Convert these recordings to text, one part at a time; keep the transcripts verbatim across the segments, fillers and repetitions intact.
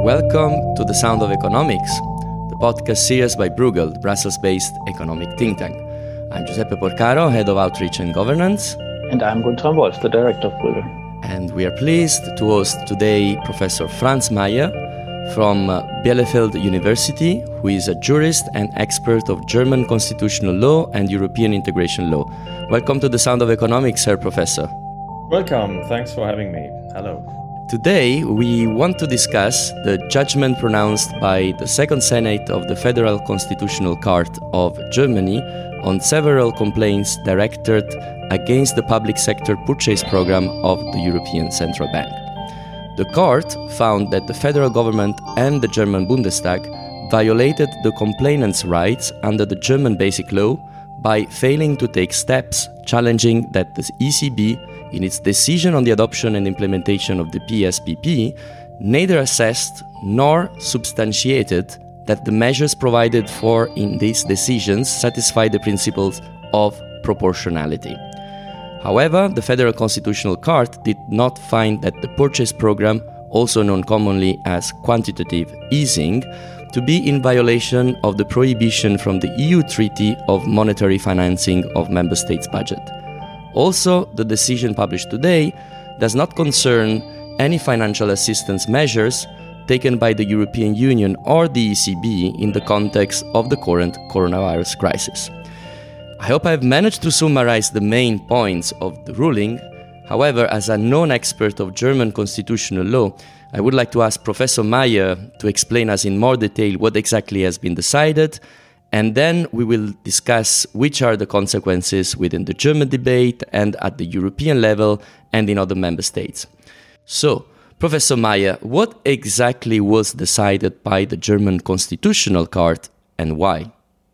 Welcome to The Sound of Economics, the podcast series by Bruegel, the Brussels-based economic think tank. I'm Giuseppe Porcaro, Head of Outreach and Governance. And I'm Guntram Wolf, the Director of Bruegel. And we are pleased to host today Professor Franz Mayer from uh, Bielefeld University, who is a jurist and expert of German constitutional law and European integration law. Welcome to The Sound of Economics, Herr Professor. Welcome. Thanks for having me. Hello. Today, we want to discuss the judgment pronounced by the Second Senate of the Federal Constitutional Court of Germany on several complaints directed against the public sector purchase program of the European Central Bank. The court found that the federal government and the German Bundestag violated the complainant's rights under the German Basic Law by failing to take steps challenging that the E C B, in its decision on the adoption and implementation of the P S P P, neither assessed nor substantiated that the measures provided for in these decisions satisfy the principles of proportionality. However, the Federal Constitutional Court did not find that the purchase program, also known commonly as quantitative easing, to be in violation of the prohibition from the E U Treaty of monetary financing of member states' budget. Also, the decision published today does not concern any financial assistance measures taken by the European Union or the E C B in the context of the current coronavirus crisis. I hope I've managed to summarize the main points of the ruling. However, as a non-expert of German constitutional law, I would like to ask Professor Mayer to explain us in more detail what exactly has been decided, and then we will discuss which are the consequences within the German debate and at the European level and in other member states. So, Professor Mayer, what exactly was decided by the German Constitutional Court and why?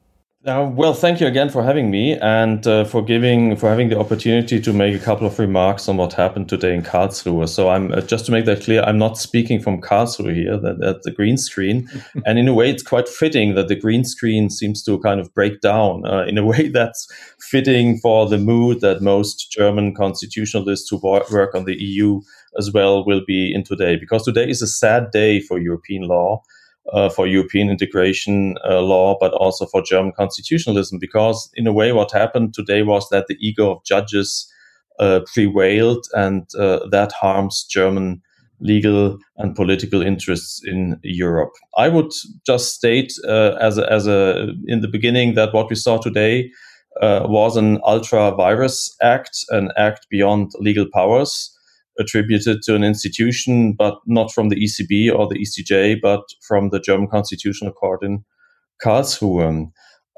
Uh, well, thank you again for having me and uh, for giving for having the opportunity to make a couple of remarks on what happened today in Karlsruhe. So, I'm uh, just to make that clear, I'm not speaking from Karlsruhe here. That, that's the green screen, and in a way, it's quite fitting that the green screen seems to kind of break down uh, in a way that's fitting for the mood that most German constitutionalists who work on the E U as well will be in today. Because today is a sad day for European law. Uh, for European integration uh, law, but also for German constitutionalism, because in a way what happened today was that the ego of judges uh, prevailed, and uh, that harms German legal and political interests in Europe. I would just state uh, as a, as a in the beginning that what we saw today uh, was an ultra-virus act, an act beyond legal powers, attributed to an institution, but not from the E C B or the E C J, but from the German Constitutional Court in Karlsruhe.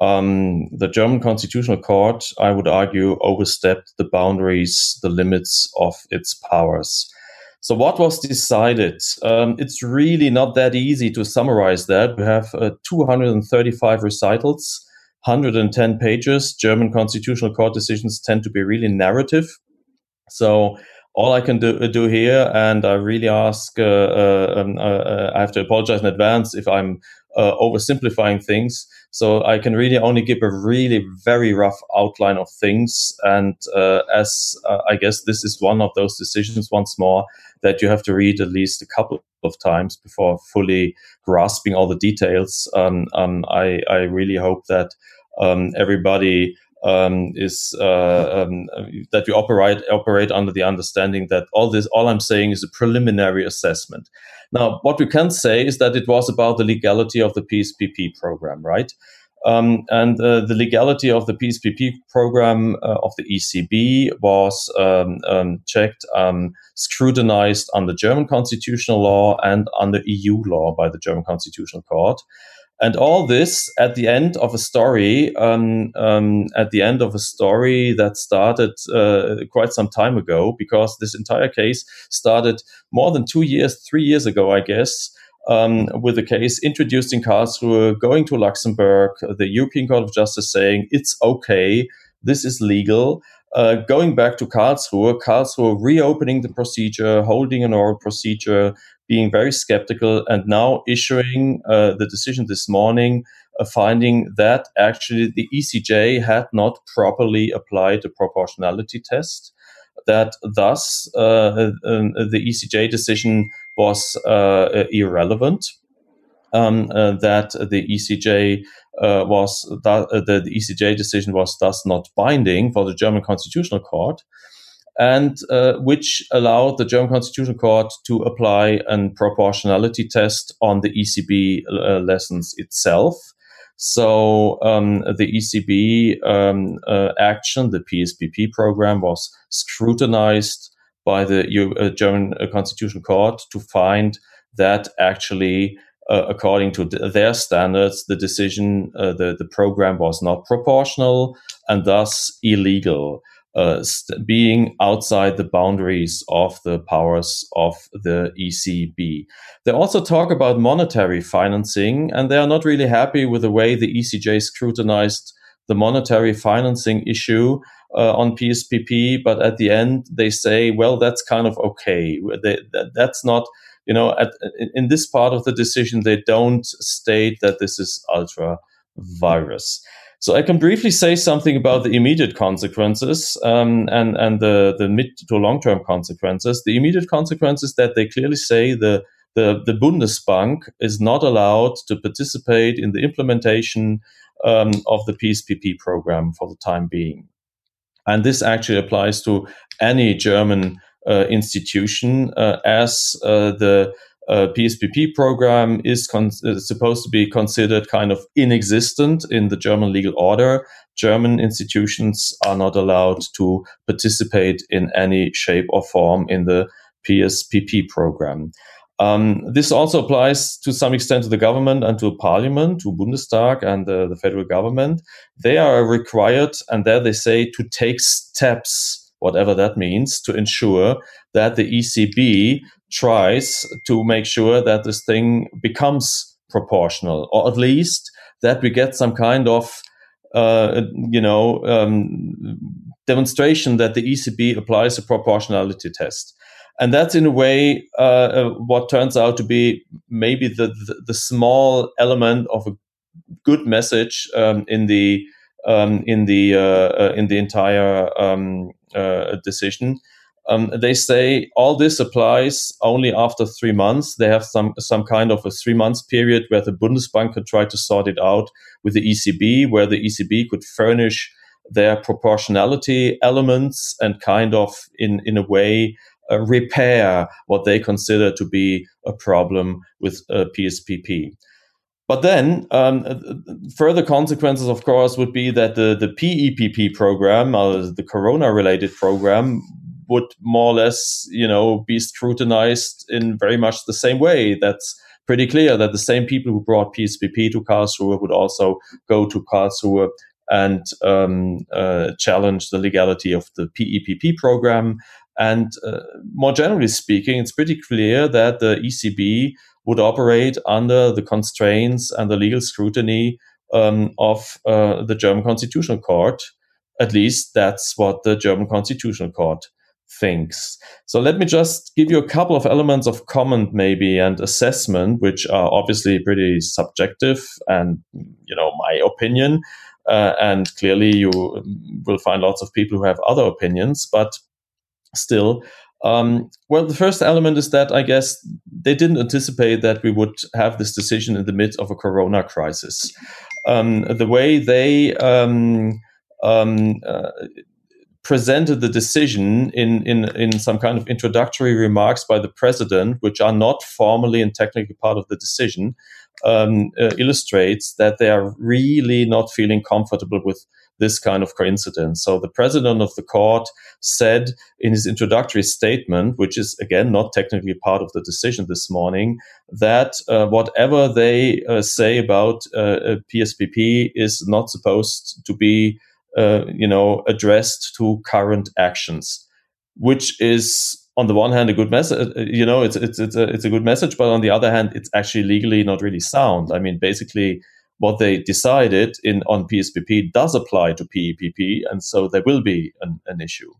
Um, the German Constitutional Court, I would argue, overstepped the boundaries, the limits of its powers. So what was decided? Um, it's really not that easy to summarize that. We have uh, two hundred thirty-five recitals, one hundred ten pages. German Constitutional Court decisions tend to be really narrative. So all I can do, do here, and I really ask, uh, uh, um, uh, I have to apologize in advance if I'm uh, oversimplifying things. So I can really only give a really very rough outline of things. And uh, as uh, I guess this is one of those decisions, once more, that you have to read at least a couple of times before fully grasping all the details. Um, um, I, I really hope that um, everybody Um, is uh, um, that we operate operate under the understanding that all this, all I'm saying is a preliminary assessment. Now, what we can say is that it was about the legality of the P S P P program, right? Um, and uh, the legality of the P S P P program uh, of the E C B was um, um, checked, um, scrutinized under German constitutional law and under E U law by the German Constitutional Court. And all this at the end of a story, um, um, at the end of a story that started uh, quite some time ago, because this entire case started more than two years, three years ago, I guess, um, with a case introduced in Karlsruhe, going to Luxembourg, the European Court of Justice saying it's okay, this is legal. Uh, going back to Karlsruhe, Karlsruhe reopening the procedure, holding an oral procedure, being very skeptical, and now issuing uh, the decision this morning, uh, finding that actually the E C J had not properly applied the proportionality test, that thus uh, uh, the E C J decision was uh, irrelevant. Um, uh, that the E C J uh, was th- the, the E C J decision was thus not binding for the German Constitutional Court, and uh, which allowed the German Constitutional Court to apply a proportionality test on the E C B uh, lessons itself. So um, the E C B um, uh, action, the P S P P program, was scrutinized by the U- uh, German Constitutional Court to find that actually, Uh, according to th- their standards, the decision, uh, the, the program was not proportional and thus illegal, uh, st- being outside the boundaries of the powers of the E C B. They also talk about monetary financing, and they are not really happy with the way the E C J scrutinized the monetary financing issue uh, on P S P P, but at the end they say, well, that's kind of okay. They, that, that's not... You know, at, in this part of the decision, they don't state that this is ultra virus. So I can briefly say something about the immediate consequences um, and, and the, the mid to long-term consequences. The immediate consequences that they clearly say the, the, the Bundesbank is not allowed to participate in the implementation um, of the P S P P program for the time being. And this actually applies to any German Uh, institution, uh, as uh, the uh, P S P P program is con- uh, supposed to be considered kind of inexistent in the German legal order. German institutions are not allowed to participate in any shape or form in the P S P P program. Um, this also applies to some extent to the government and to Parliament, to Bundestag and uh, the federal government. They are required, and there they say, to take steps, whatever that means, to ensure that the E C B tries to make sure that this thing becomes proportional, or at least that we get some kind of, uh, you know, um, demonstration that the E C B applies a proportionality test. And that's in a way uh, uh, what turns out to be maybe the, the, the small element of a good message um, in the um, in the uh, uh, in the entire um, uh, decision. Um, they say all this applies only after three months. They have some some kind of a three months period where the Bundesbank could try to sort it out with the E C B, where the E C B could furnish their proportionality elements and kind of in in a way uh, repair what they consider to be a problem with uh, P S P P. But then um, further consequences, of course, would be that the, the P E P P program, uh, the corona-related program, would more or less, you know, be scrutinized in very much the same way. That's pretty clear that the same people who brought P S P P to Karlsruhe would also go to Karlsruhe and um, uh, challenge the legality of the P E P P program. And uh, more generally speaking, it's pretty clear that the E C B would operate under the constraints and the legal scrutiny um, of uh, the German Constitutional Court. At least that's what the German Constitutional Court thinks. So let me just give you a couple of elements of comment maybe and assessment, which are obviously pretty subjective and, you know, my opinion. Uh, and clearly you will find lots of people who have other opinions, but still, Um, well, the first element is that I guess they didn't anticipate that we would have this decision in the midst of a corona crisis. Um, the way they um, um, uh, presented the decision in, in, in some kind of introductory remarks by the president, which are not formally and technically part of the decision, um, uh, illustrates that they are really not feeling comfortable with this kind of coincidence. So the president of the court said in his introductory statement, which is again not technically part of the decision this morning, that uh, whatever they uh, say about uh, P S P P is not supposed to be, uh, you know, addressed to current actions, which is on the one hand a good message. You know, it's it's it's a it's a good message, but on the other hand, it's actually legally not really sound. I mean, basically, what they decided in on P S P P does apply to P E P P, and so there will be an, an issue.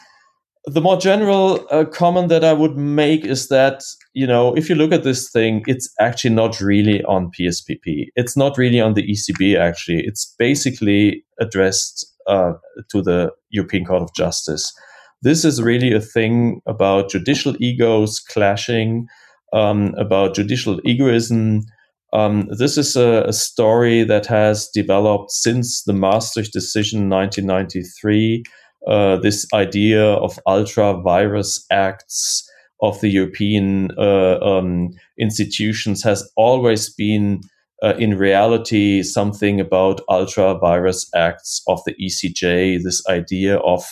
The more general uh, comment that I would make is that, you know, if you look at this thing, it's actually not really on P S P P. It's not really on the E C B, actually. It's basically addressed uh, to the European Court of Justice. This is really a thing about judicial egos clashing, um, about judicial egoism. Um, this is a, a story that has developed since the Maastricht decision in nineteen ninety-three. Uh, this idea of ultra-virus acts of the European uh, um, institutions has always been, uh, in reality, something about ultra-virus acts of the E C J, this idea of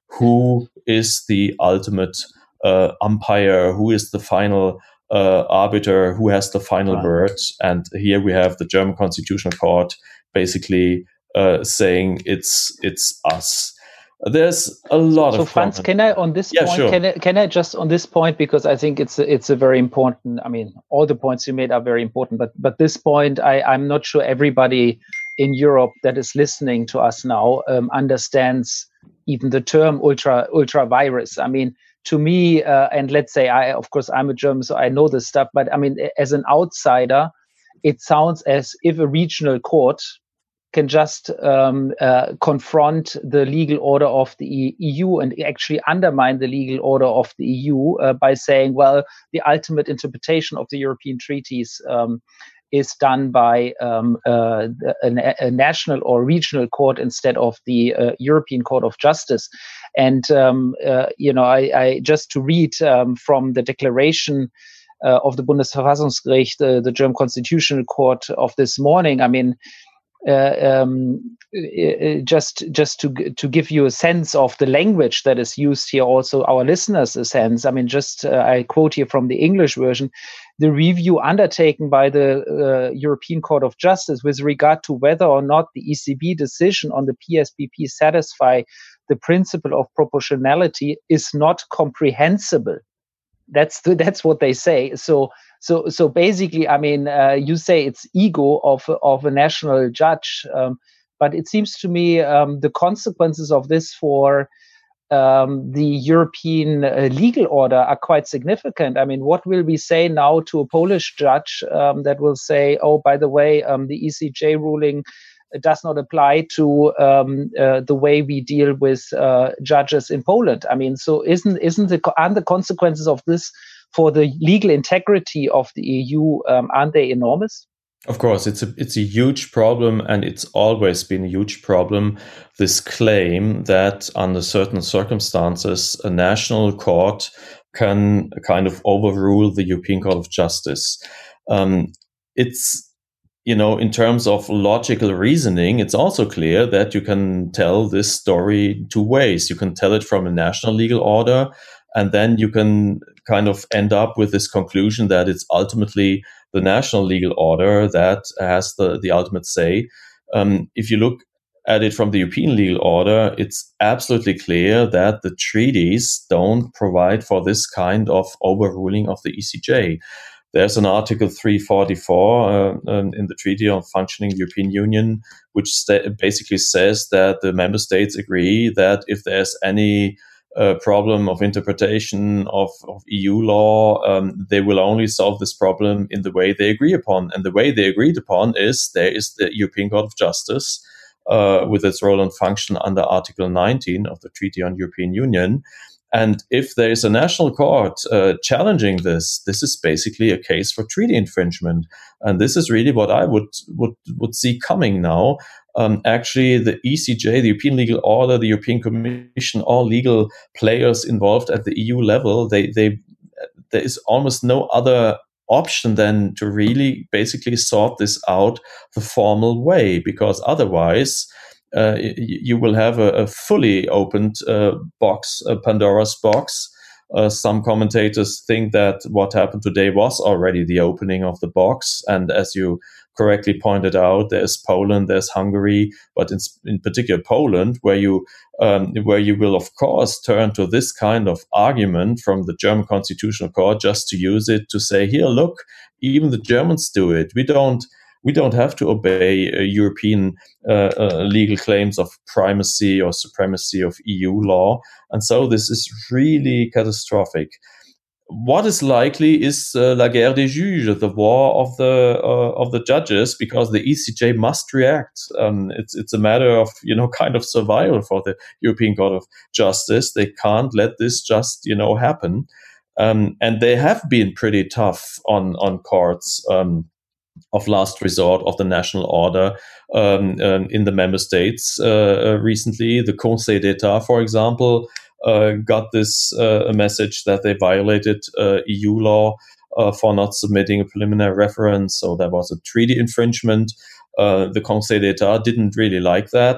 who is the ultimate uh, umpire, who is the final uh, arbiter, who has the final Right. word. And here we have the German Constitutional Court basically uh, saying it's it's us. There's a lot so, of so Franz, comment. can I on this Yeah, point? sure. Can I can I just on this point, because I think it's a, it's a very important. I mean, all the points you made are very important, but but this point, I I'm not sure everybody in Europe that is listening to us now um, understands even the term ultra ultra virus. I mean, to me, uh, and let's say I of course I'm a German, so I know this stuff. But I mean, as an outsider, it sounds as if a regional court can just um, uh, confront the legal order of the E U and actually undermine the legal order of the E U uh, by saying, well, the ultimate interpretation of the European treaties um, is done by um, uh, a, a national or regional court instead of the uh, European Court of Justice. And, um, uh, you know, I, I just to read um, from the declaration uh, of the Bundesverfassungsgericht, uh, the German Constitutional Court of this morning, I mean, Uh, um, uh, just just to to give you a sense of the language that is used here, also our listeners a sense. I mean, just uh, I quote here from the English version: the review undertaken by the uh, European Court of Justice with regard to whether or not the E C B decision on the P S B P satisfy the principle of proportionality is not comprehensible. That's the, that's what they say. So. So, so basically, I mean, uh, you say it's ego of of a national judge, um, but it seems to me um, the consequences of this for um, the European uh, legal order are quite significant. I mean, what will we say now to a Polish judge um, that will say, "Oh, by the way, um, the E C J ruling does not apply to um, uh, the way we deal with uh, judges in Poland"? I mean, so isn't isn't the aren't the consequences of this for the legal integrity of the E U, um, aren't they enormous? Of course, it's a it's a huge problem, and it's always been a huge problem. This claim that under certain circumstances, a national court can kind of overrule the European Court of Justice. Um, it's you know, in terms of logical reasoning, it's also clear that you can tell this story two ways. You can tell it from a national legal order, and then you can kind of end up with this conclusion that it's ultimately the national legal order that has the, the ultimate say. Um, if you look at it from the European legal order, it's absolutely clear that the treaties don't provide for this kind of overruling of the E C J. There's an Article three forty-four uh, um, in the Treaty on Functioning the European Union, which st- basically says that the member states agree that if there's any uh, problem of interpretation of, of E U law, um, they will only solve this problem in the way they agree upon. And the way they agreed upon is there is the European Court of Justice uh, with its role and function under Article nineteen of the Treaty on European Union. And if there is a national court uh, challenging this, this is basically a case for treaty infringement. And this is really what I would would, would see coming now. Um, actually, the E C J, the European Legal Order, the European Commission, all legal players involved at the E U level, they they there is almost no other option than to really basically sort this out the formal way, because otherwise Uh, you will have a, a fully opened uh, box, a Pandora's box. Uh, some commentators think that what happened today was already the opening of the box. And as you correctly pointed out, there's Poland, there's Hungary, but in, in particular Poland, where you um, where you will, of course, turn to this kind of argument from the German Constitutional Court just to use it to say, here, look, even the Germans do it. We don't We don't have to obey uh, European uh, uh, legal claims of primacy or supremacy of E U law. And so this is really catastrophic. What is likely is uh, la guerre des juges, the war of the uh, of the judges, because the E C J must react. Um, it's it's a matter of, you know, kind of survival for the European Court of Justice. They can't let this just, you know, happen. Um, and they have been pretty tough on, on courts um, of last resort of the national order um, um, in the member states uh, recently. The Conseil d'Etat, for example, uh, got this uh, a message that they violated uh, E U law uh, for not submitting a preliminary reference. So there was a treaty infringement. Uh, the Conseil d'Etat didn't really like that.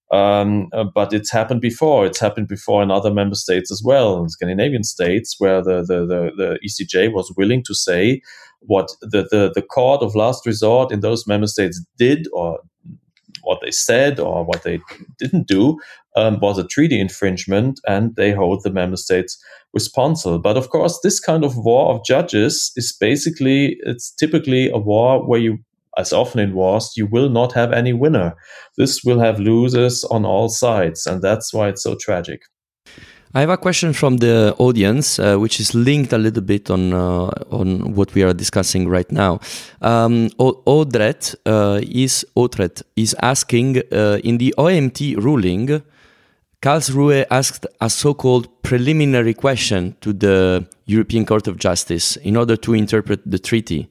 Um, uh, but it's happened before. It's happened before in other member states as well, in Scandinavian states, where the, the, the, the E C J was willing to say what the, the, the court of last resort in those member states did, or what they said, or what they didn't do, um, was a treaty infringement, and they hold the member states responsible. But of course, this kind of war of judges is basically, it's typically a war where you, as often in wars, you will not have any winner. This will have losers on all sides, and that's why it's so tragic. I have a question from the audience, uh, which is linked a little bit on uh, on what we are discussing right now. Um, Audret uh, is Audret is asking, uh, in the O M T ruling, Karlsruhe asked a so-called preliminary question to the European Court of Justice in order to interpret the treaty.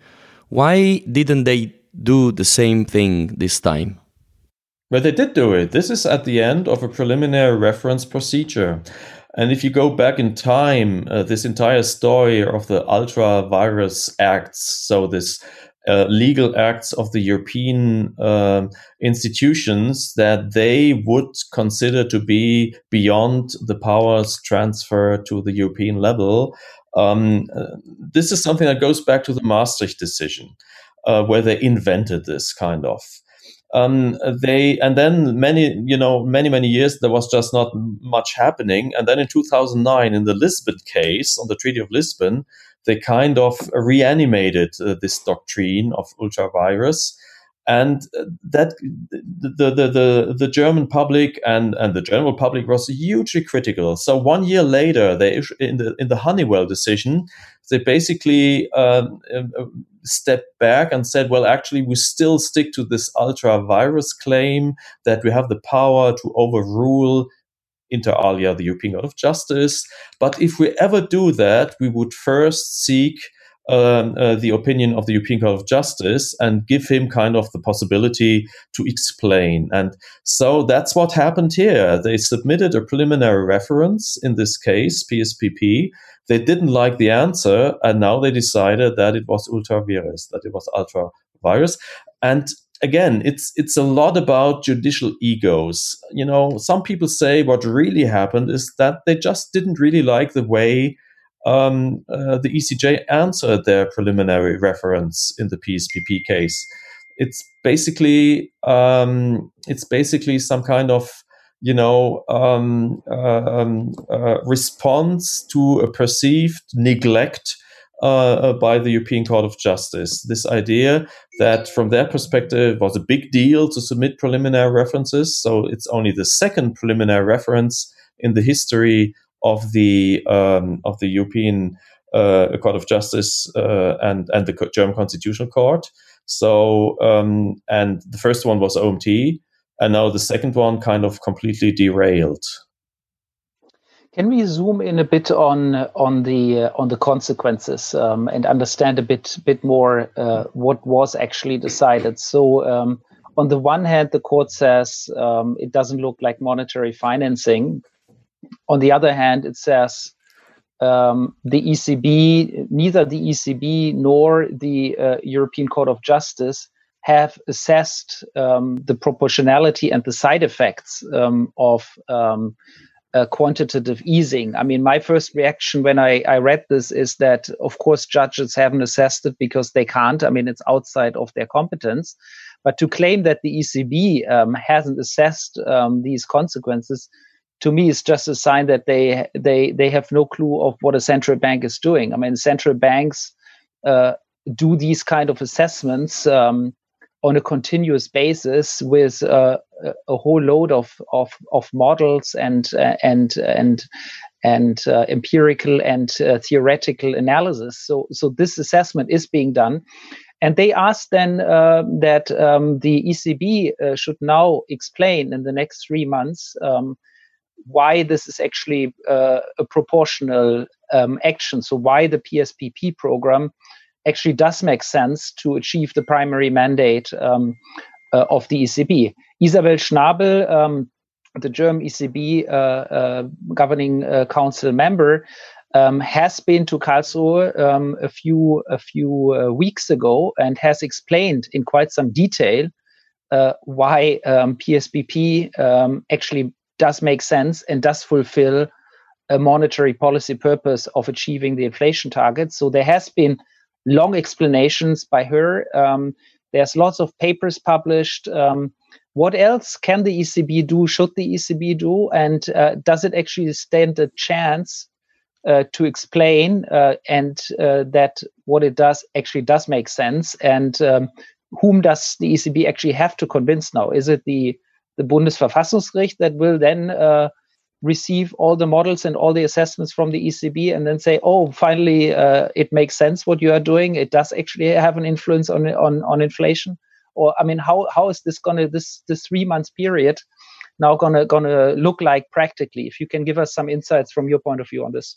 Why didn't they do the same thing this time? Well, they did do it. This is at the end of a preliminary reference procedure. And if you go back in time, uh, this entire story of the ultra vires acts, so this uh, legal acts of the European uh, institutions that they would consider to be beyond the powers transfer to the European level, um, uh, this is something that goes back to the Maastricht decision. Uh, where they invented this kind of. Um, they and then many, you know, many many years there was just not much happening. And then in two thousand nine, in the Lisbon case on the Treaty of Lisbon, they kind of reanimated uh, this doctrine of ultra vires, and that the the the the German public and and the general public was hugely critical. So one year later, they in the in the Honeywell decision, they basically um, stepped back and said, well, actually, we still stick to this ultra vires claim that we have the power to overrule, inter alia, the European Court of Justice. But if we ever do that, we would first seek um, uh, the opinion of the European Court of Justice and give him kind of the possibility to explain. And so that's what happened here. They submitted a preliminary reference in this case, P S P P. They didn't like the answer, and now they decided that it was ultra vires, that it was ultra vires. And again, it's it's a lot about judicial egos. You know, some people say what really happened is that they just didn't really like the way um, uh, the E C J answered their preliminary reference in the P S P P case. It's basically um, it's basically some kind of you know, um, uh, um, uh, response to a perceived neglect uh, by the European Court of Justice. This idea that from their perspective it was a big deal to submit preliminary references. So it's only the second preliminary reference in the history of the um, of the European uh, Court of Justice uh, and and the German Constitutional Court. So um, and the first one was O M T. And now the second one kind of completely derailed. Can we zoom in a bit on on the uh, on the consequences um, and understand a bit bit more uh, what was actually decided? So um, on the one hand, the court says um, it doesn't look like monetary financing. On the other hand, it says um, the E C B, neither the E C B nor the uh, European Court of Justice have assessed um, the proportionality and the side effects um, of um, uh, quantitative easing. I mean, my first reaction when I, I read this is that, of course, judges haven't assessed it because they can't. I mean, it's outside of their competence. But to claim that the E C B um, hasn't assessed um, these consequences, to me, is just a sign that they they they have no clue of what a central bank is doing. I mean, central banks uh, do these kind of assessments um, on a continuous basis with uh, a whole load of of, of models and uh, and and and uh, empirical and uh, theoretical analysis. So so this assessment is being done, and they asked then uh, that um, the E C B uh, should now explain in the next three months um, why this is actually uh, a proportional um, action. So why the P S P P program actually does make sense to achieve the primary mandate um, uh, of the E C B. Isabel Schnabel, um, the German E C B uh, uh, governing uh, council member, um, has been to Karlsruhe um, a few a few uh, weeks ago and has explained in quite some detail uh, why um, P S P P um, actually does make sense and does fulfill a monetary policy purpose of achieving the inflation target. So there has been long explanations by her. Um, there's lots of papers published. Um, what else can the E C B do? Should the E C B do? And uh, does it actually stand a chance uh, to explain uh, and uh, that what it does actually does make sense? And um, whom does the E C B actually have to convince now? Is it the, the Bundesverfassungsgericht that will then uh, receive all the models and all the assessments from the E C B and then say, oh, finally, uh, it makes sense what you are doing. It does actually have an influence on on, on inflation. Or, I mean, how how is this gonna this this three months period now gonna gonna look like practically? If you can give us some insights from your point of view on this.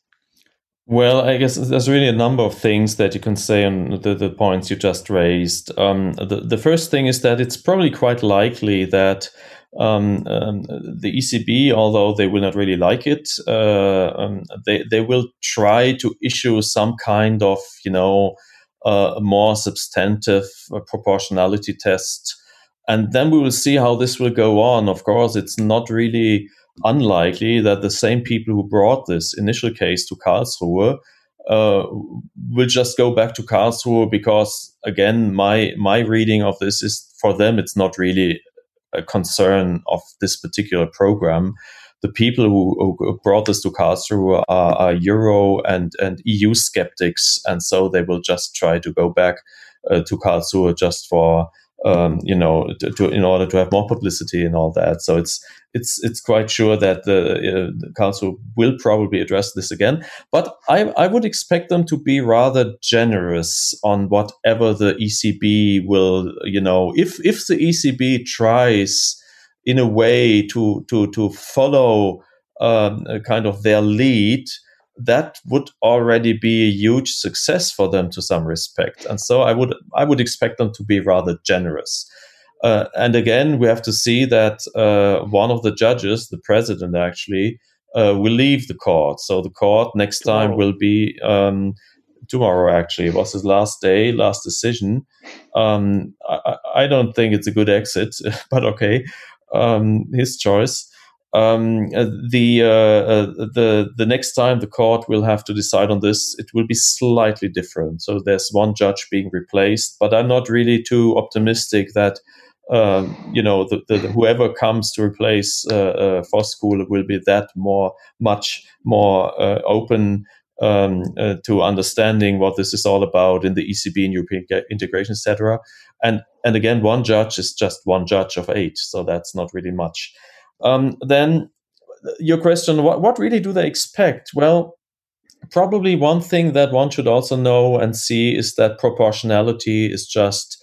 Well, I guess there's really a number of things that you can say on the, the points you just raised. Um, the the first thing is that it's probably quite likely that Um, um, the E C B, although they will not really like it, uh, um, they they will try to issue some kind of, you know, uh, more substantive uh, proportionality test, and then we will see how this will go on. Of course, it's not really unlikely that the same people who brought this initial case to Karlsruhe uh, will just go back to Karlsruhe because, again, my my reading of this is for them it's not really a concern of this particular program. The people who, who brought this to Karlsruhe are, are Euro and, and E U skeptics, and so they will just try to go back uh, to Karlsruhe just for um, you know to, to in order to have more publicity and all that. So it's it's it's quite sure that the, uh, the Karlsruhe will probably address this again. But I I would expect them to be rather generous on whatever the E C B will, you know, if if the E C B tries in a way to to to follow um, a kind of their lead, that would already be a huge success for them to some respect. And so I would I would expect them to be rather generous. Uh, and again, we have to see that uh, one of the judges, the president actually, uh, will leave the court. So the court next time tomorrow. will be um, tomorrow, actually. It was his last day, last decision. Um, I, I don't think it's a good exit, but okay, um, his choice. Um, the uh, uh, the the next time the court will have to decide on this, it will be slightly different. So there's one judge being replaced, but I'm not really too optimistic that um, you know the, the, whoever comes to replace uh, uh, Voskuhle will be that more much more uh, open um, uh, to understanding what this is all about in the E C B and European integration, et cetera. And and again, one judge is just one judge of eight, so that's not really much. Um, then your question, what, what really do they expect? Well, probably one thing that one should also know and see is that proportionality is just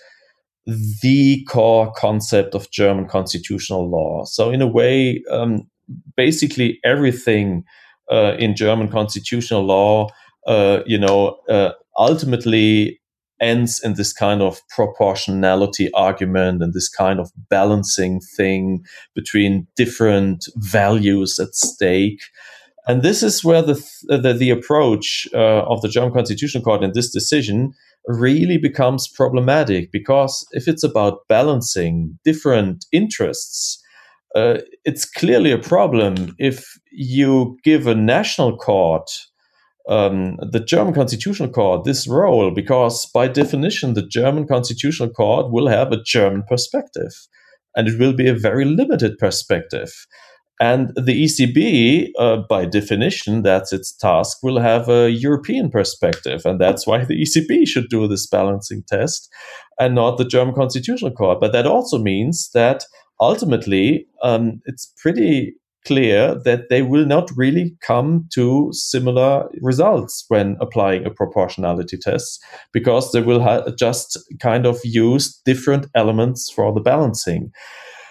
the core concept of German constitutional law. So in a way, um, basically everything uh, in German constitutional law, uh, you know, uh, ultimately ends in this kind of proportionality argument and this kind of balancing thing between different values at stake. And this is where the the, the approach uh, of the German Constitutional Court in this decision really becomes problematic, because if it's about balancing different interests, uh, it's clearly a problem if you give a national court Um, the German Constitutional Court this role, because by definition, the German Constitutional Court will have a German perspective, and it will be a very limited perspective. And the E C B, uh, by definition, that's its task, will have a European perspective, and that's why the E C B should do this balancing test and not the German Constitutional Court. But that also means that ultimately, um, it's pretty clear that they will not really come to similar results when applying a proportionality test, because they will ha- just kind of use different elements for the balancing.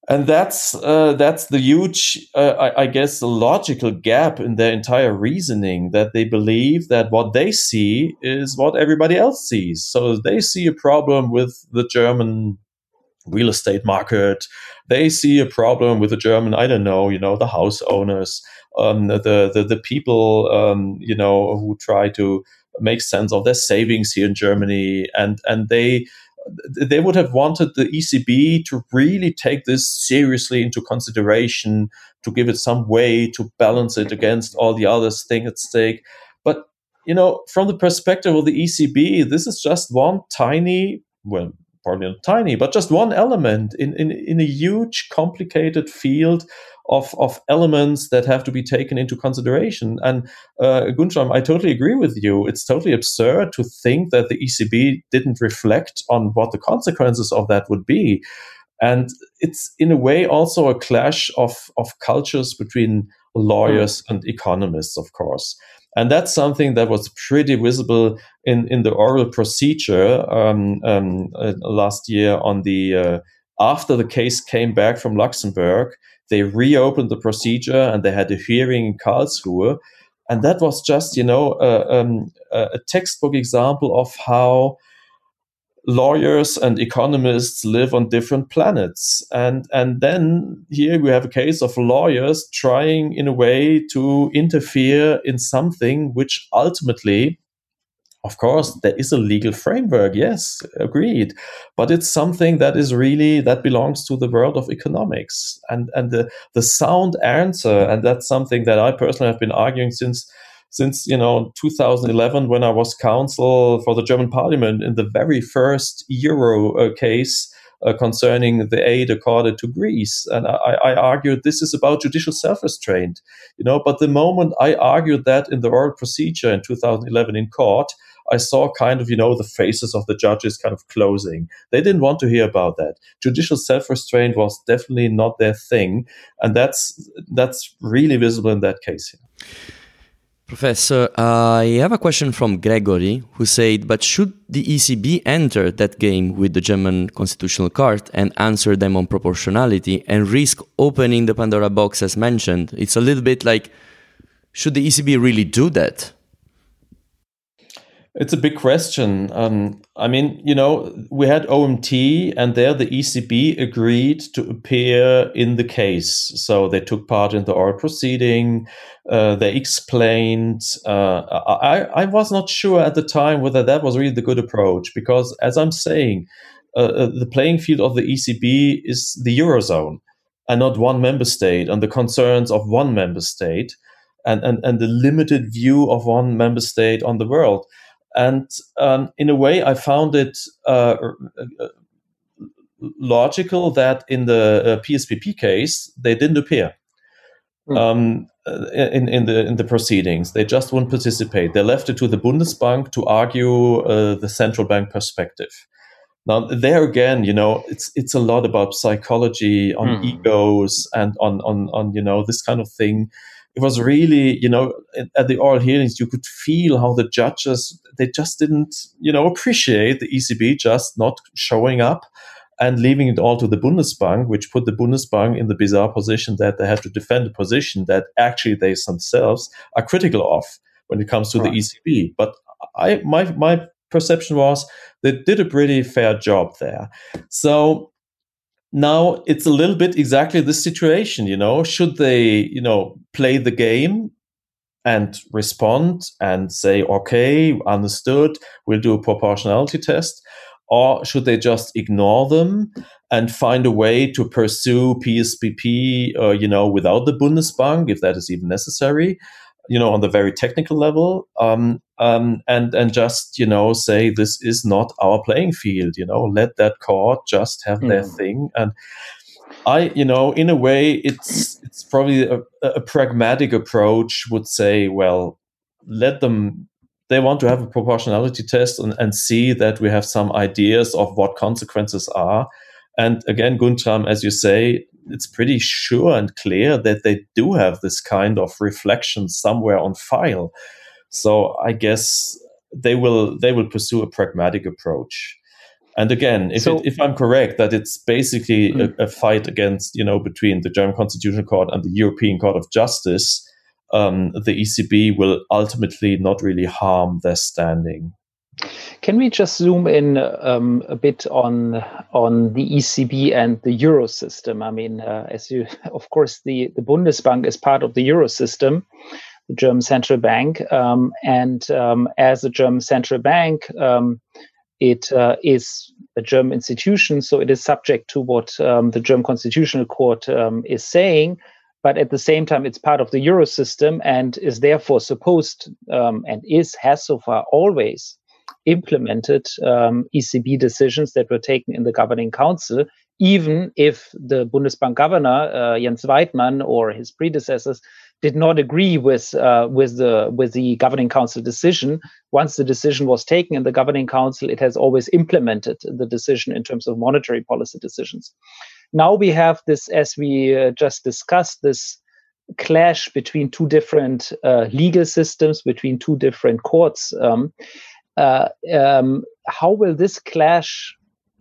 And that's uh, that's the huge, uh, I, I guess, logical gap in their entire reasoning, that they believe that what they see is what everybody else sees. So they see a problem with the German real estate market. They see a problem with the German, I don't know, you know, the house owners, um, the, the the people, um, you know, who try to make sense of their savings here in Germany, and and they. They would have wanted the E C B to really take this seriously into consideration, to give it some way to balance it against all the other things at stake. But, you know, from the perspective of the E C B, this is just one tiny, well, probably not tiny, but just one element in, in, in a huge, complicated field of, of elements that have to be taken into consideration. And uh, Guntram, I totally agree with you. It's totally absurd to think that the E C B didn't reflect on what the consequences of that would be. And it's in a way also a clash of, of cultures between lawyers and economists, of course. And that's something that was pretty visible in, in the oral procedure um, um, uh, last year on the uh, after the case came back from Luxembourg. They reopened the procedure and they had a hearing in Karlsruhe. And that was just, you know, uh, um, a textbook example of how lawyers and economists live on different planets. And, and then here we have a case of lawyers trying in a way to interfere in something which ultimately, of course, there is a legal framework. Yes, agreed. But it's something that is really, that belongs to the world of economics. And, and the, the sound answer, and that's something that I personally have been arguing since, since, you know, two thousand eleven, when I was counsel for the German parliament in the very first Euro uh, case uh, concerning the aid accorded to Greece. And I, I argued this is about judicial self-restraint, you know, but the moment I argued that in the oral procedure in two thousand eleven in court, I saw kind of, you know, the faces of the judges kind of closing. They didn't want to hear about that. Judicial self-restraint was definitely not their thing. And that's that's really visible in that case here. Professor, I have a question from Gregory, who said, but should the E C B enter that game with the German constitutional court and answer them on proportionality and risk opening the Pandora box as mentioned? It's a little bit like, should the E C B really do that? It's a big question. Um, I mean, you know, we had O M T, and there the E C B agreed to appear in the case. So they took part in the oral proceeding. Uh, they explained. Uh, I, I was not sure at the time whether that was really the good approach, because, as I'm saying, uh, the playing field of the E C B is the Eurozone and not one member state, and the concerns of one member state, and, and, and the limited view of one member state on the world. And um, in a way, I found it uh, logical that in the uh, P S P P case, they didn't appear mm. um, in, in, the, in the proceedings. They just wouldn't participate. They left it to the Bundesbank to argue uh, the central bank perspective. Now, there again, you know, it's it's a lot about psychology, on mm. egos, and on, on, on, you know, this kind of thing. It was really, you know, at the oral hearings, you could feel how the judges, they just didn't, you know, appreciate the E C B just not showing up and leaving it all to the Bundesbank, which put the Bundesbank in the bizarre position that they have to defend a position that actually they themselves are critical of when it comes to right. the E C B. But I, my, my perception was they did a pretty fair job there. So now it's a little bit exactly this situation, you know, should they, you know, play the game and respond and say, okay, understood, we'll do a proportionality test, or should they just ignore them and find a way to pursue P S P P, uh, you know, without the Bundesbank, if that is even necessary, you know, on the very technical level, um, um, and and just, you know, say this is not our playing field, you know, let that court just have mm. their thing. And I, you know, in a way, it's it's probably a, a pragmatic approach would say, well, let them, they want to have a proportionality test and, and see that we have some ideas of what consequences are. And again, Guntram, as you say, it's pretty sure and clear that they do have this kind of reflection somewhere on file. So I guess they will they will pursue a pragmatic approach. And again, if So- it, if I'm correct, that it's basically Mm. a, a fight against, you know, between the German Constitutional Court and the European Court of Justice, um, the E C B will ultimately not really harm their standing. Can we just zoom in um, a bit on on the E C B and the euro system? I mean, uh, as you, of course, the, the Bundesbank is part of the euro system, the German central bank, um, and um, as a German central bank, um, it uh, is a German institution, so it is subject to what um, the German Constitutional Court um, is saying. But at the same time, it's part of the euro system and is therefore supposed um, and is has so far always implemented um, E C B decisions that were taken in the governing council, even if the Bundesbank governor uh, Jens Weidmann or his predecessors did not agree with uh, with the with the governing council decision. Once the decision was taken in the governing council, it has always implemented the decision in terms of monetary policy decisions. Now we have this, as we uh, just discussed, this clash between two different uh, legal systems, between two different courts. Um, uh, um, how will this clash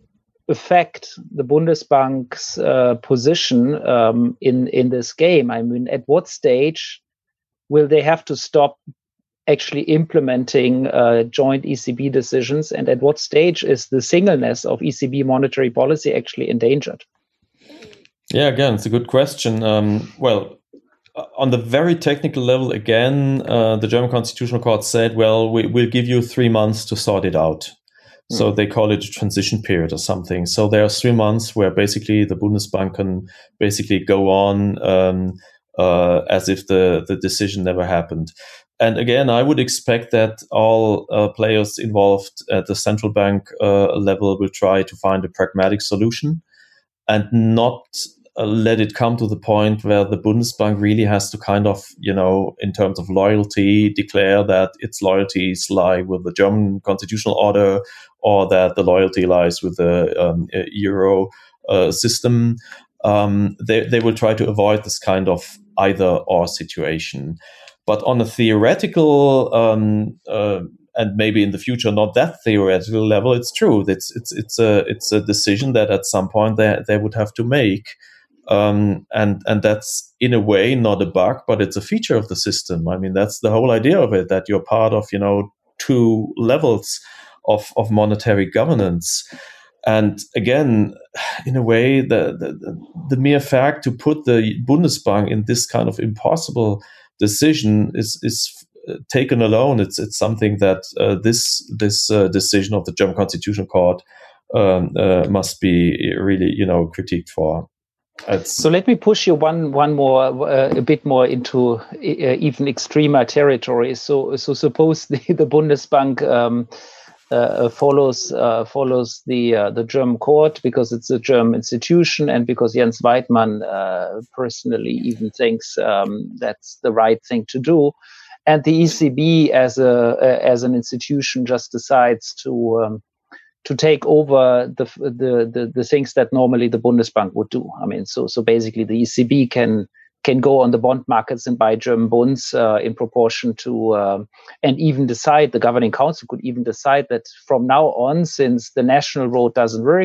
affect the Bundesbank's uh, position um, in in this game? I mean, at what stage will they have to stop actually implementing uh, joint E C B decisions, and at what stage is the singleness of E C B monetary policy actually endangered? Yeah, again, it's a good question. Um, well, on the very technical level, again, uh, the German Constitutional Court said, well, we, we'll give you three months to sort it out. Mm. So they call it a transition period or something. So there are three months where basically the Bundesbank can basically go on um, uh, as if the, the decision never happened. And again, I would expect that all uh, players involved at the central bank uh, level will try to find a pragmatic solution and not uh, let it come to the point where the Bundesbank really has to kind of, you know, in terms of loyalty, declare that its loyalties lie with the German constitutional order or that the loyalty lies with the um, euro uh, system. Um, they, they will try to avoid this kind of either or situation. But on a theoretical um, uh, and maybe in the future not that theoretical level, it's true. It's it's it's a it's a decision that at some point they they would have to make, um, and and that's in a way not a bug, but it's a feature of the system. I mean, that's the whole idea of it, that you're part of, you know, two levels of of monetary governance. And again, in a way, the the, the mere fact to put the Bundesbank in this kind of impossible decision is is taken alone. It's it's something that uh, this this uh, decision of the German Constitutional Court um, uh, must be really, you know, critiqued for. It's so let me push you one one more uh, a bit more into uh, even extremer territory. So so suppose the the Bundesbank um, uh, follows uh, follows the uh, the German court because it's a German institution and because Jens Weidmann uh, personally even thinks um, that's the right thing to do. And the E C B, as a uh, as an institution, just decides to um, to take over the, the the the things that normally the Bundesbank would do. I mean, so so basically, the E C B can can go on the bond markets and buy German bonds uh, in proportion to, um, and even decide. The governing council could even decide that from now on, since the national road doesn't work,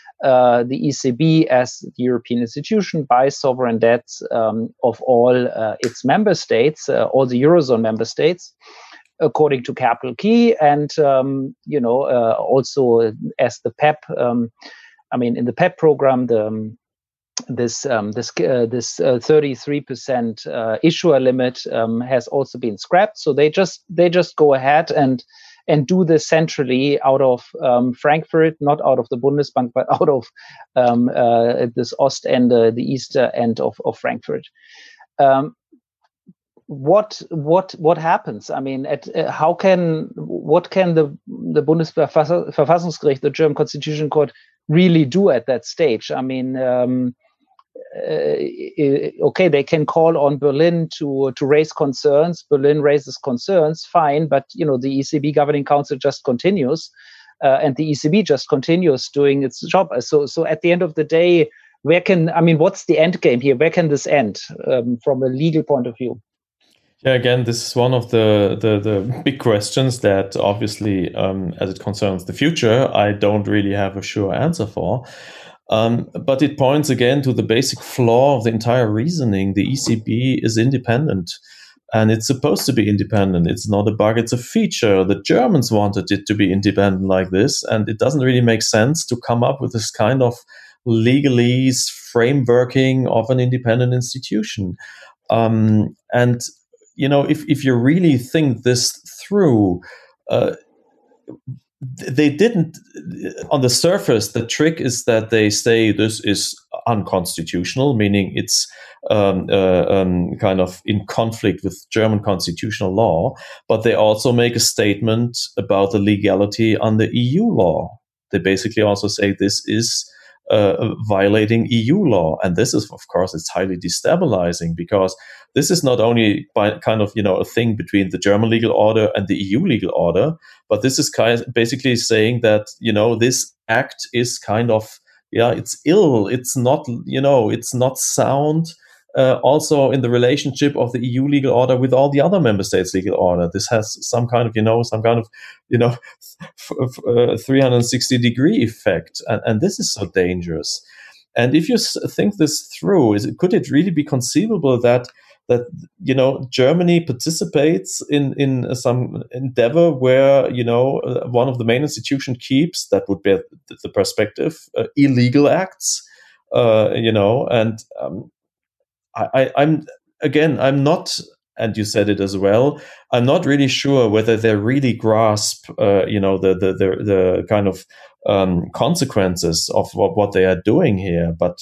Uh, the E C B, as the European institution, buys sovereign debts um, of all uh, its member states, uh, all the Eurozone member states, according to capital key. And, um, you know, uh, also as the P E P, um, I mean, in the P E P program, the, um, this um, this uh, this uh, thirty-three percent uh, issuer limit um, has also been scrapped. So they just they just go ahead and and do this centrally out of um, Frankfurt, not out of the Bundesbank, but out of um, uh, this Ostend, uh, the east end of, of Frankfurt. Um, what what what happens? I mean, at, uh, how can what can the the Bundesverfassungsgericht, the German Constitutional Court, really do at that stage? I mean. Um, Uh, okay, they can call on Berlin to to raise concerns. Berlin raises concerns, fine, but you know the E C B governing council just continues, uh, and the E C B just continues doing its job. So, so at the end of the day, where can I mean, what's the end game here? Where can this end um, from a legal point of view? Yeah, again, this is one of the, the, the big questions that obviously, um, as it concerns the future, I don't really have a sure answer for. Um, but it points again to the basic flaw of the entire reasoning. The E C B is independent, and it's supposed to be independent. It's not a bug, it's a feature. The Germans wanted it to be independent like this, and it doesn't really make sense to come up with this kind of legalese frameworking of an independent institution. Um, and, you know, if, if you really think this through, uh, they didn't, on the surface, the trick is that they say this is unconstitutional, meaning it's um, uh, um, kind of in conflict with German constitutional law, but they also make a statement about the legality under E U law. They basically also say this is uh, violating E U law. And this is, of course, it's highly destabilizing, because this is not only by kind of, you know, a thing between the German legal order and the E U legal order, but this is kind of basically saying that, you know, this act is kind of, yeah, it's ill. It's not, you know, it's not sound. Uh, also in the relationship of the E U legal order with all the other member states' legal order. This has some kind of, you know, some kind of, you know, f- f- uh, three hundred sixty degree effect. And, and this is so dangerous. And if you s- think this through, is it, could it really be conceivable that that, you know, Germany participates in, in some endeavor where, you know, uh, one of the main institutions keeps, that would be the perspective, uh, illegal acts, uh, you know, and um, I, I, I'm, again, I'm not, and you said it as well, I'm not really sure whether they really grasp, uh, you know, the, the, the, the kind of um, consequences of what, what they are doing here, but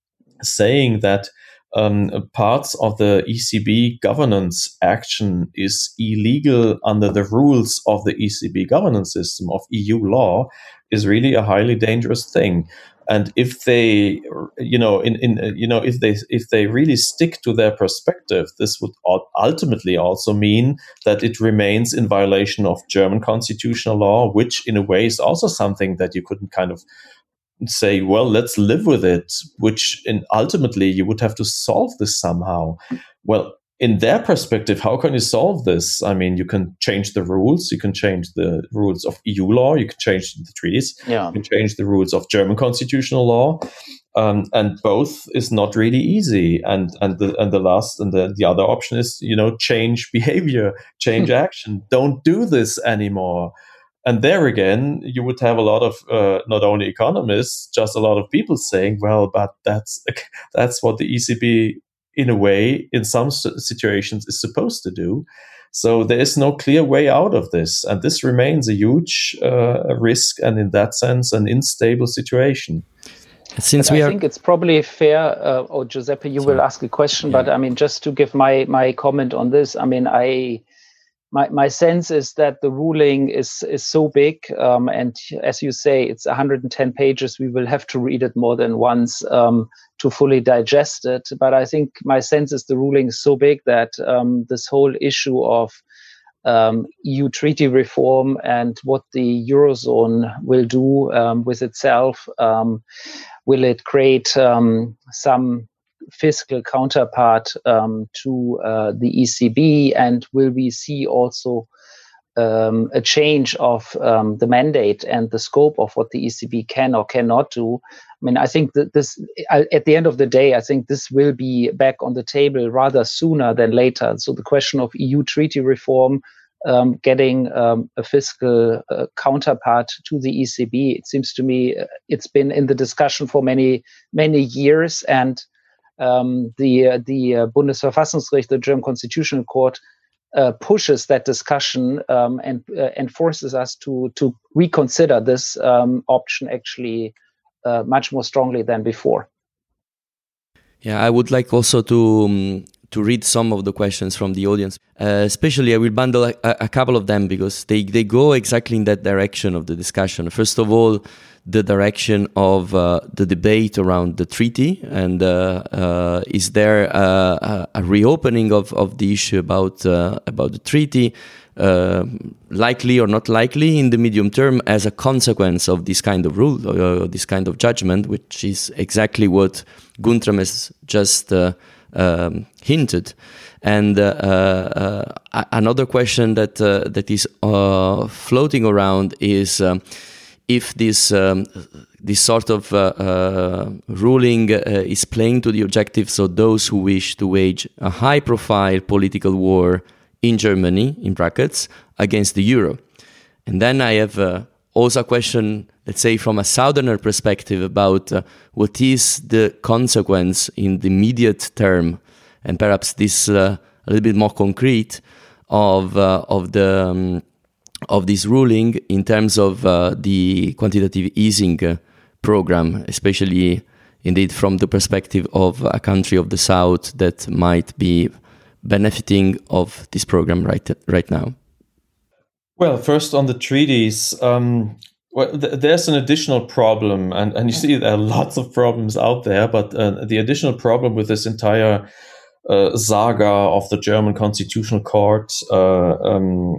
saying that Um, parts of the E C B governance action is illegal under the rules of the E C B governance system of E U law is really a highly dangerous thing. And if they, you know, in, in you know, if they if they really stick to their perspective, this would ultimately also mean that it remains in violation of German constitutional law, which in a way is also something that you couldn't kind of say, well, let's live with it, which in ultimately you would have to solve this somehow. Well, in their perspective, how can you solve this? I mean, you can change the rules, you can change the rules of E U law, you can change the treaties, yeah. you can change the rules of German constitutional law, um, and both is not really easy. And and the and the last and the, the other option is, you know, change behavior, change action. Don't do this anymore. And there again, you would have a lot of uh, not only economists, just a lot of people saying, well, but that's that's what the E C B, in a way, in some situations is supposed to do. So there is no clear way out of this. And this remains a huge uh, risk, and in that sense, an unstable situation. Since we I are... think it's probably fair, uh, oh, Giuseppe, you Sorry. will ask a question, yeah. But I mean, just to give my, my comment on this, I mean, I... My my sense is that the ruling is is so big, um, and as you say, it's one hundred ten pages. We will have to read it more than once um, to fully digest it. But I think my sense is the ruling is so big that um, this whole issue of um, E U treaty reform and what the Eurozone will do um, with itself, um, will it create um, some fiscal counterpart um, to uh, the E C B, and will we see also um, a change of um, the mandate and the scope of what the E C B can or cannot do? I mean, I think that this, at the end of the day, I think this will be back on the table rather sooner than later. So the question of E U treaty reform, um, getting um, a fiscal uh, counterpart to the E C B, it seems to me it's been in the discussion for many, many years, and Um, the uh, the uh, Bundesverfassungsgericht, the German Constitutional Court, uh, pushes that discussion um, and uh, and forces us to to reconsider this um, option actually uh, much more strongly than before. Yeah, I would like also to um, to read some of the questions from the audience. Uh, especially, I will bundle a, a couple of them because they they go exactly in that direction of the discussion. First of all, the direction of uh, the debate around the treaty, and uh, uh, is there uh, a reopening of, of the issue about uh, about the treaty, uh, likely or not likely in the medium term as a consequence of this kind of rule, or this kind of judgment, which is exactly what Guntram has just uh, um, hinted. And uh, uh, another question that uh, that is uh, floating around is um, if this um, this sort of uh, uh, ruling uh, is playing to the objectives of those who wish to wage a high-profile political war in Germany, in brackets, against the euro. And then I have uh, also a question, let's say, from a southerner perspective about uh, what is the consequence in the immediate term, and perhaps this uh, a little bit more concrete of uh, of the um, of this ruling in terms of uh, the quantitative easing uh, program, especially indeed from the perspective of a country of the south that might be benefiting of this program right right now. Well, first on the treaties, um, well, th- there's an additional problem, and, and you see there are lots of problems out there, but uh, the additional problem with this entire uh, saga of the German Constitutional Court uh, um,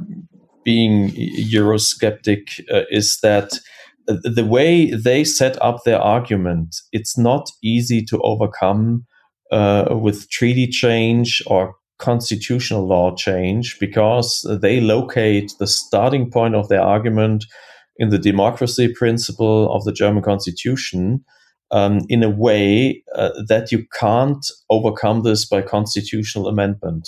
being Eurosceptic uh, is that the way they set up their argument, it's not easy to overcome uh, with treaty change or constitutional law change, because they locate the starting point of their argument in the democracy principle of the German constitution um, in a way uh, that you can't overcome this by constitutional amendment.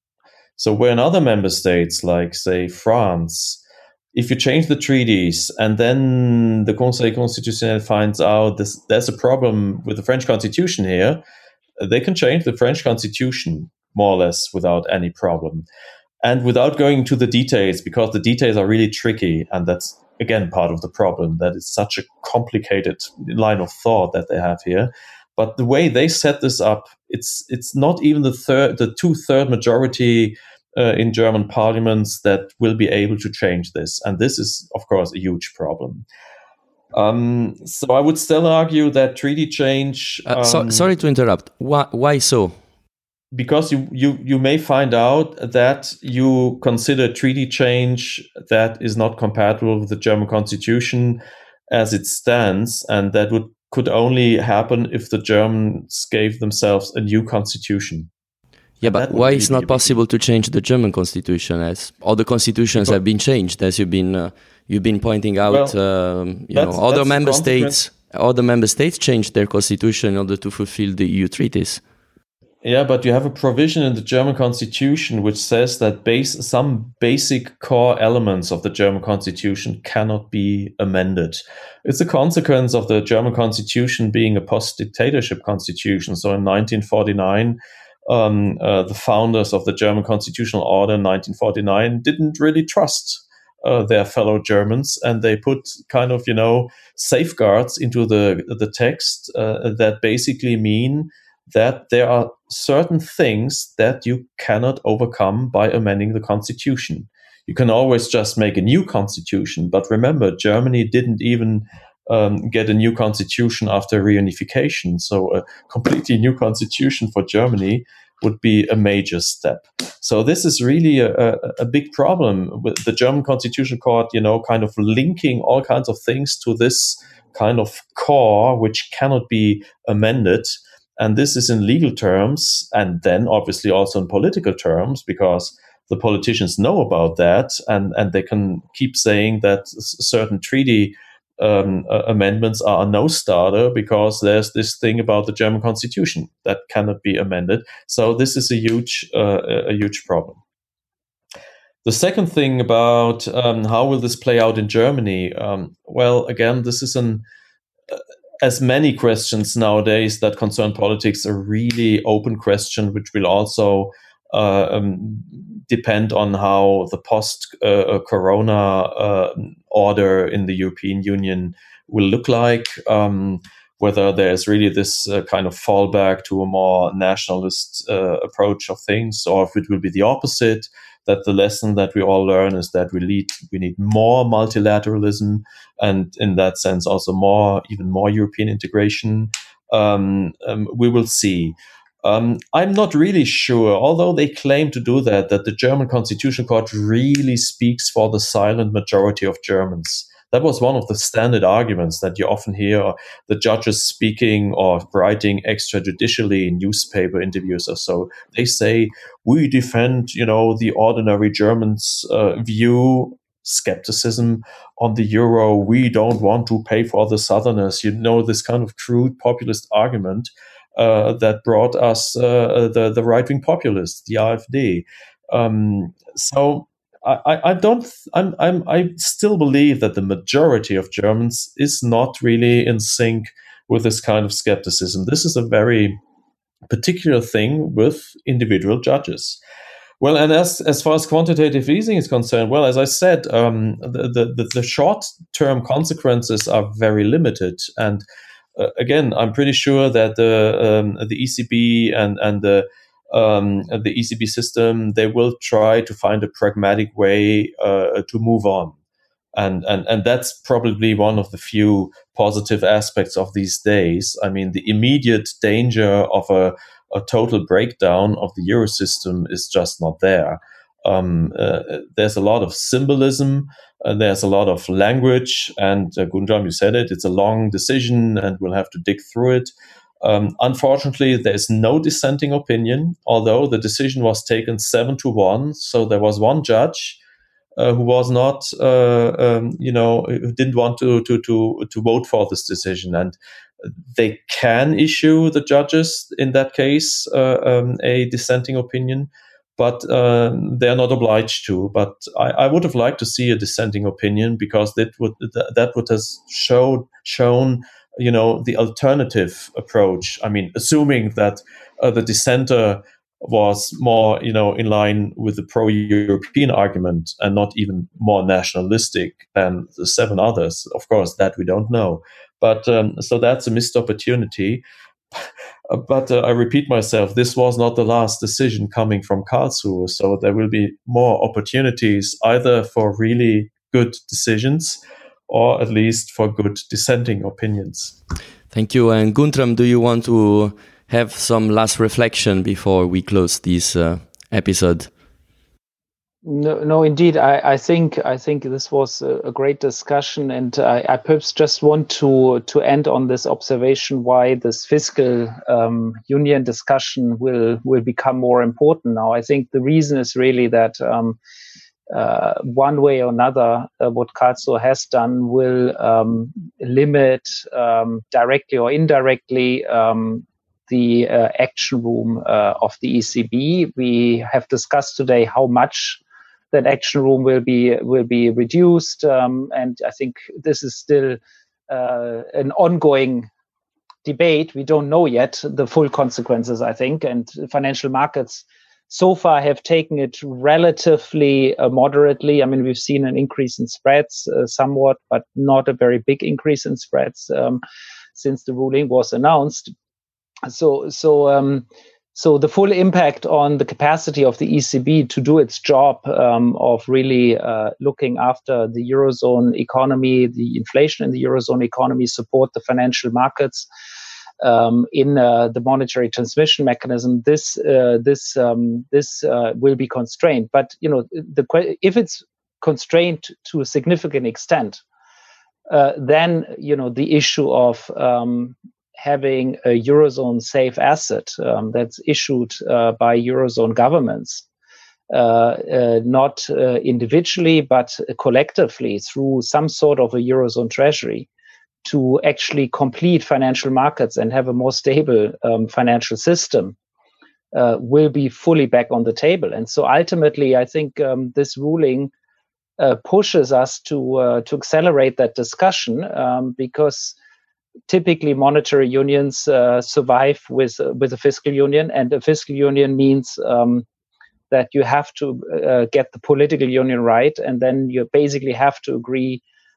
So where in other member states, like say France, if you change the treaties and then the Conseil Constitutionnel finds out this, there's a problem with the French constitution here, they can change the French constitution more or less without any problem. And without going into the details, because the details are really tricky, and that's, again, part of the problem, that it's such a complicated line of thought that they have here. But the way they set this up, it's it's not even the third, the two-third majority uh, in German parliaments that will be able to change this. And this is, of course, a huge problem. Um, so I would still argue that treaty change... Um, uh, so, sorry to interrupt. Why, why so? Because you, you, you may find out that you consider treaty change that is not compatible with the German constitution as it stands, and that would could only happen if the Germans gave themselves a new constitution. Yeah, but why it's not possible to change the German constitution, as all the constitutions have been changed, as you've been uh, you've been pointing out? Well, um, you know, other member states, other member states changed their constitution in order to fulfill the E U treaties. Yeah, but you have a provision in the German constitution which says that base, some basic core elements of the German constitution cannot be amended. It's a consequence of the German constitution being a post-dictatorship constitution. So in nineteen forty-nine, um, uh, the founders of the German constitutional order in nineteen forty-nine didn't really trust uh, their fellow Germans, and they put kind of, you know, safeguards into the, the text uh, that basically mean that there are certain things that you cannot overcome by amending the constitution. You can always just make a new constitution, but remember, Germany didn't even um, get a new constitution after reunification. So a completely new constitution for Germany would be a major step. So this is really a, a, a big problem with the German Constitutional Court, you know, kind of linking all kinds of things to this kind of core, which cannot be amended. And this is in legal terms, and then obviously also in political terms, because the politicians know about that, and, and they can keep saying that certain treaty um, uh, amendments are a no-starter because there's this thing about the German constitution that cannot be amended. So this is a huge, uh, a huge problem. The second thing about um, how will this play out in Germany? Um, well, again, this is an uh, as many questions nowadays that concern politics, a really open question, which will also uh, um, depend on how the post-corona uh, uh, order in the European Union will look like, um, whether there's really this uh, kind of fallback to a more nationalist uh, approach of things, or if it will be the opposite, that the lesson that we all learn is that we need, we need more multilateralism, and in that sense also more, even more European integration. Um, um, we will see. Um, I'm not really sure, although they claim to do that, that the German Constitutional Court really speaks for the silent majority of Germans. That was one of the standard arguments that you often hear the judges speaking or writing extrajudicially in newspaper interviews or so. They say, we defend, you know, the ordinary Germans' uh, view, skepticism on the euro. We don't want to pay for the Southerners. You know, this kind of crude populist argument uh, that brought us uh, the, the right-wing populists, the AfD. Um, so I, I don't. I'm, I'm. I still believe that the majority of Germans is not really in sync with this kind of skepticism. This is a very particular thing with individual judges. Well, and as as far as quantitative easing is concerned, well, as I said, um, the, the the short-term consequences are very limited. And uh, again, I'm pretty sure that the um, the E C B and and the Um, the E C B system, they will try to find a pragmatic way uh, to move on. And, and and that's probably one of the few positive aspects of these days. I mean, the immediate danger of a, a total breakdown of the euro system is just not there. Um, uh, there's a lot of symbolism, uh, there's a lot of language, and uh, Gundram, you said it, it's a long decision and we'll have to dig through it. Um, unfortunately, there's no dissenting opinion, although the decision was taken seven to one. So there was one judge uh, who was not, uh, um, you know, who didn't want to, to, to, to vote for this decision. And they can issue, the judges in that case, uh, um, a dissenting opinion, but uh, they're not obliged to. But I, I would have liked to see a dissenting opinion, because that would, that would have showed, shown you know, the alternative approach. I mean, assuming that uh, the dissenter was more, you know, in line with the pro-European argument and not even more nationalistic than the seven others. Of course, that we don't know. But um, so that's a missed opportunity. But uh, I repeat myself, this was not the last decision coming from Karlsruhe. So there will be more opportunities either for really good decisions or at least for good dissenting opinions. Thank you. And Guntram, do you want to have some last reflection before we close this uh, episode? No, no, indeed. I, I think I think this was a, a great discussion, and I, I perhaps just want to to end on this observation why this fiscal um, union discussion will will become more important now. I think the reason is really that um, uh, one way or another, uh, what Karlsruhe has done will um, limit um, directly or indirectly um, the uh, action room uh, of the E C B. We have discussed today how much that action room will be will be reduced, um, and I think this is still uh, an ongoing debate. We don't know yet the full consequences, I think, and financial markets so far have taken it relatively uh, moderately. I mean, we've seen an increase in spreads uh, somewhat, but not a very big increase in spreads um, since the ruling was announced. So, so. Um, So the full impact on the capacity of the E C B to do its job um, of really uh, looking after the Eurozone economy, the inflation in the Eurozone economy, support the financial markets um, in uh, the monetary transmission mechanism, this uh, this um, this uh, will be constrained. But you know, the if it's constrained to a significant extent, uh, then you know the issue of um, having a Eurozone safe asset um, that's issued uh, by Eurozone governments, uh, uh, not uh, individually, but collectively through some sort of a Eurozone treasury to actually complete financial markets and have a more stable um, financial system uh, will be fully back on the table. And so ultimately, I think um, this ruling uh, pushes us to, uh, to accelerate that discussion um, because typically monetary unions uh, survive with uh, with a fiscal union, and a fiscal union means um, that you have to uh, get the political union right, and then you basically have to agree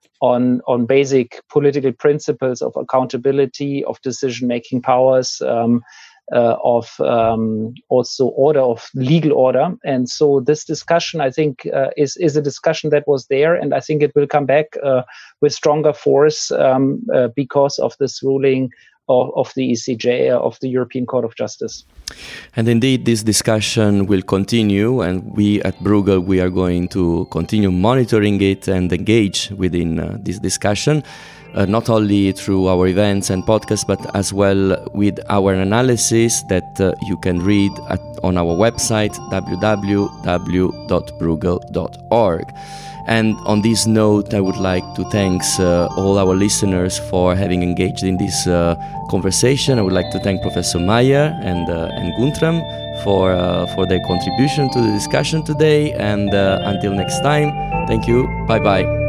on on basic political principles of accountability, of decision-making powers, um, uh, of um, also order of legal order. And so this discussion, I think, uh, is is a discussion that was there, and I think it will come back uh, with stronger force um, uh, because of this ruling of, of the E C J, of the European Court of Justice. And indeed, this discussion will continue, and we at Bruegel, we are going to continue monitoring it and engage within uh, this discussion, uh, not only through our events and podcasts, but as well with our analysis that uh, you can read at, on our website, w w w dot bruegel dot org. And on this note, I would like to thank uh, all our listeners for having engaged in this uh, conversation. I would like to thank Professor Meyer and uh, and Guntram for uh, for their contribution to the discussion today. And uh, until next time, thank you. Bye bye.